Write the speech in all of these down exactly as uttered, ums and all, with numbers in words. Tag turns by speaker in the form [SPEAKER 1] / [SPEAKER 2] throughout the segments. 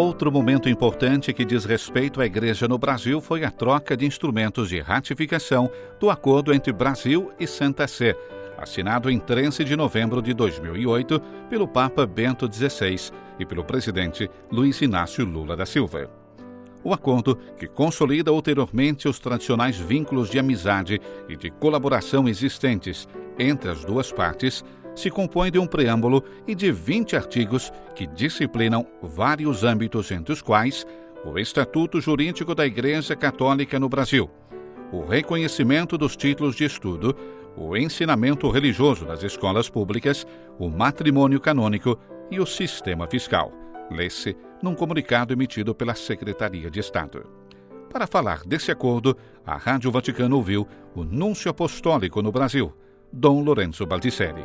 [SPEAKER 1] Outro momento importante que diz respeito à Igreja no Brasil foi a troca de instrumentos de ratificação do acordo entre Brasil e Santa Sé, assinado em treze de novembro de dois mil e oito pelo Papa Bento dezesseis e pelo presidente Luiz Inácio Lula da Silva. O acordo, que consolida ulteriormente os tradicionais vínculos de amizade e de colaboração existentes entre as duas partes, se compõe de um preâmbulo e de vinte artigos que disciplinam vários âmbitos, entre os quais o Estatuto Jurídico da Igreja Católica no Brasil, o reconhecimento dos títulos de estudo, o ensinamento religioso das escolas públicas, o matrimônio canônico e o sistema fiscal, lê-se num comunicado emitido pela Secretaria de Estado. Para falar desse acordo, a Rádio Vaticano ouviu o Núncio Apostólico no Brasil, Dom Lorenzo Baldisselli.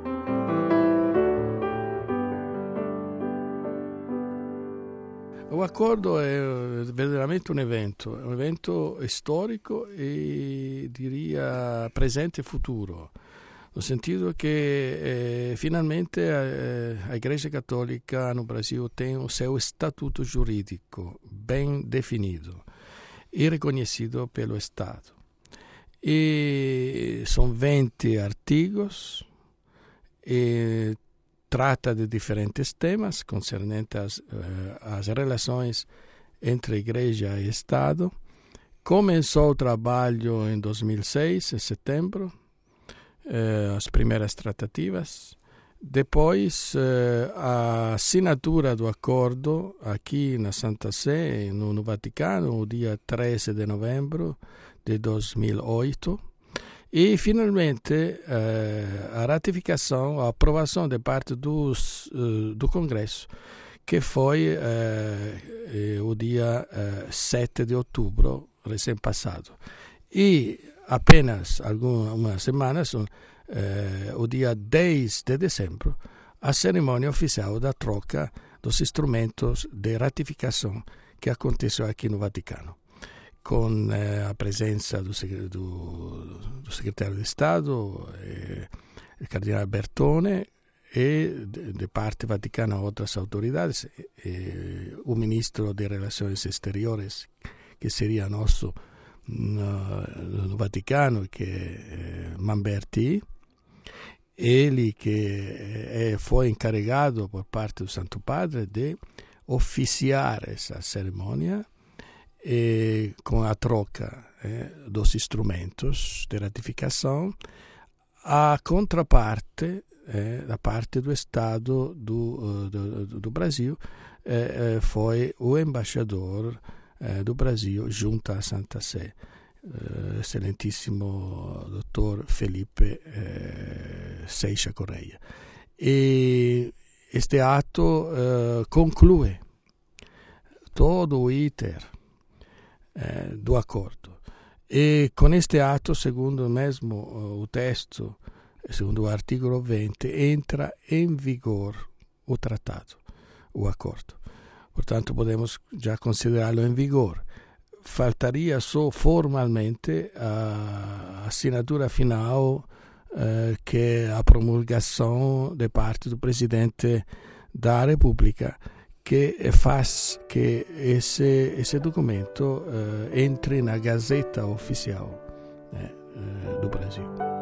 [SPEAKER 2] O accordo è veramente un evento, un evento storico e diria presente e futuro, no sentido che eh, finalmente eh, a Igreja Católica no Brasil tem o seu estatuto jurídico bem definido e reconhecido pelo Estado. E são vinte artigos e trata de diferentes temas concernentes às relações entre Igreja e Estado. Começou o trabalho em dois mil e seis, em setembro, eh, as primeiras tratativas. Depois, eh, a assinatura do acordo aqui na Santa Sé, no, no Vaticano, no dia treze de novembro de dois mil e oito. E, finalmente, eh, a ratificação, a aprovação de parte dos, eh, do Congresso, que foi eh, eh, o dia eh, sete de outubro, recém-passado. E apenas algumas semanas, eh, o dia dez de dezembro, a cerimônia oficial da troca dos instrumentos de ratificação que aconteceu aqui no Vaticano, com eh, a presença do, do, do secretário de Estado, eh, o cardeal Bertone, e de, de parte vaticana outras autoridades, eh, o ministro de Relações Exteriores, que seria nosso no, no Vaticano, que é eh, Mamberti, ele que eh, foi encarregado por parte do Santo Padre de oficiar essa cerimônia, e com a troca eh, dos instrumentos de ratificação, a contraparte eh, da parte do Estado do, do, do Brasil eh, foi o embaixador eh, do Brasil junto à Santa Sé, eh, excelentíssimo doutor Felipe eh, Seixas Correia. E este ato eh, conclui todo o iter Eh, do accordo. E con este atto, secondo mesmo uh, o testo, secondo o articolo venti, entra in vigore o trattato, o accordo. Portanto, podemos già considerarlo in vigore. Faltaria só formalmente a assinatura final, uh, che è a promulgação de parte do presidente da Repubblica, che faz che esse, esse documento uh, entri na Gazeta Oficial eh, uh, do Brasil.